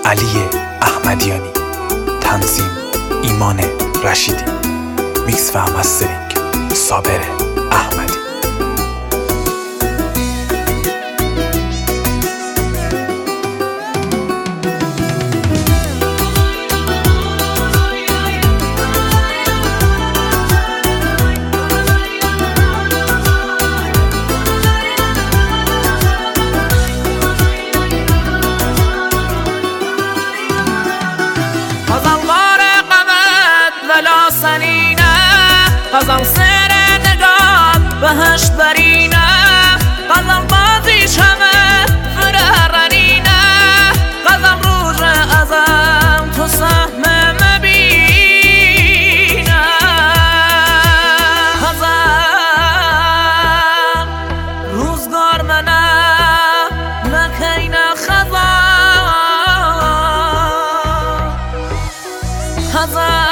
علی احمدیانی، تنظیم ایمان رشیدی، میکس و مسترینگ صابر احمدی. غزل سر نگاه بهشت برینه، غزل بازیش همه فرارنینه، غزل روز ازم تو سهم مبینه، غزل روزگار منه نکینه غزل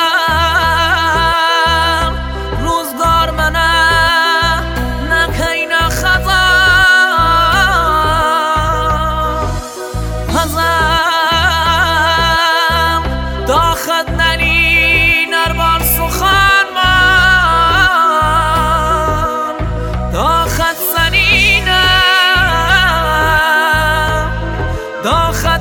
داخد ننی نربان سخن من داخد سنینه داخد